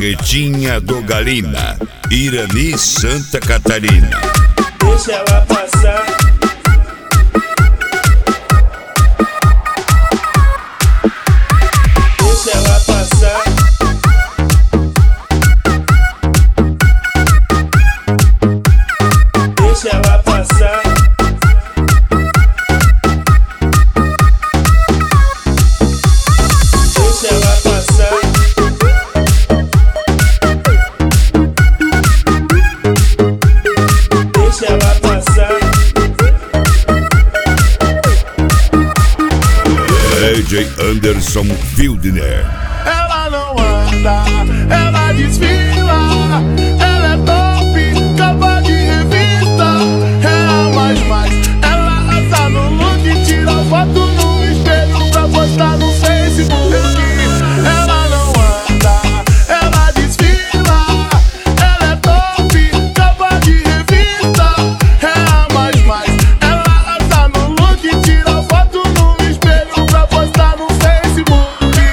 Barretinha do Galina, Irani, Santa Catarina. Deixa ela passar. Deixa ela passar. Deixa ela passar. Deixa ela passar. Deixa ela passar. DJ Anderson Fildner. Ela não anda, ela desfila. Ela é top, capa de revista. É a mais, ela assa no look. Tira foto no espelho pra postar no Facebook. Ela não anda, ela desfila. Ela é top, capa de revista. É a mais, ela assa no look. Tira foto no espelho pra postar no Facebook.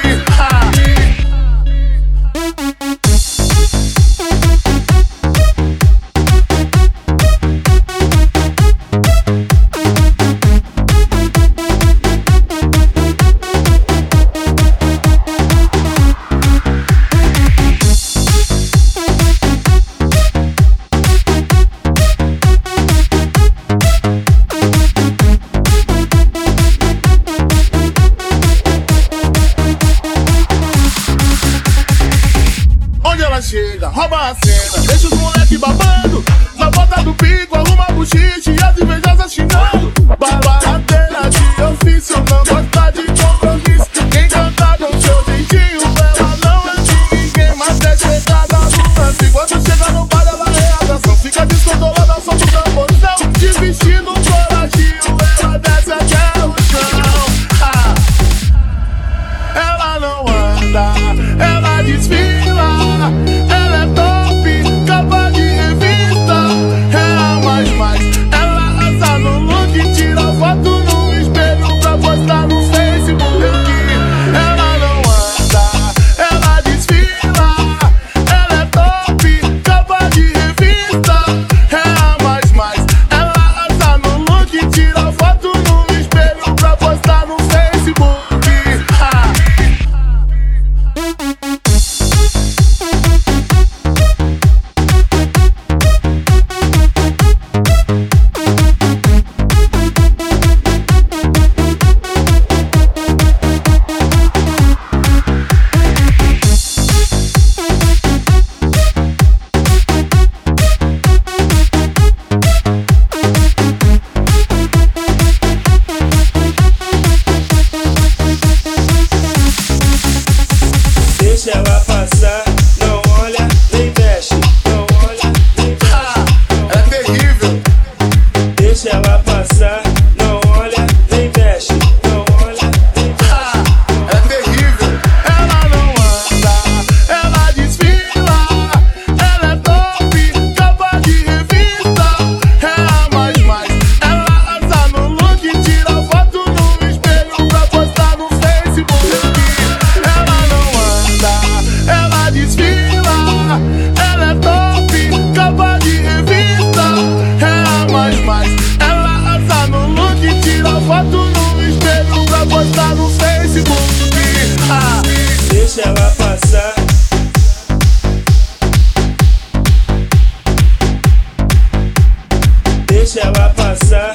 Onde ela chega, rouba a cena, deixa os moleque babando. Na volta do pico, arruma buchiche e as invejosas xingando. Baladeira de ofício, não gosta de compromisso. Quem canta com seu jeitinho, ela não é de ninguém, mas é chegada no lance. Quando chega no bar, ela é atração. Fica descontrolada, só do tamborzão. De vestido coradinho, ela desce até o chão. Ela não anda, ela desfila. Ela é top, capa de revista. É a mais, ela assa no look. Tira foto no espelho pra postar no Facebook. Ela não anda, ela desfila. Ela é top, capa de revista. É a mais, ela assa no look. Tira foto no espelho pra postar no Facebook. Deixa ela passar. Não olha, nem mexe. Não olha, nem mexe. É terrível. Deixa ela passar. Não olha, nem mexe. Não olha, nem mexe. É terrível. Ela não anda, ela desfila. Ela é top, capa de revista. É a mais, ela assa no look. Tira foto no espelho pra postar no Facebook. Ela não anda, ela desfila. Ela é top, capa de revista. É a mais, ela assa no look. Tira foto no espelho pra postar no Facebook. Deixa ela passar. Deixa ela passar.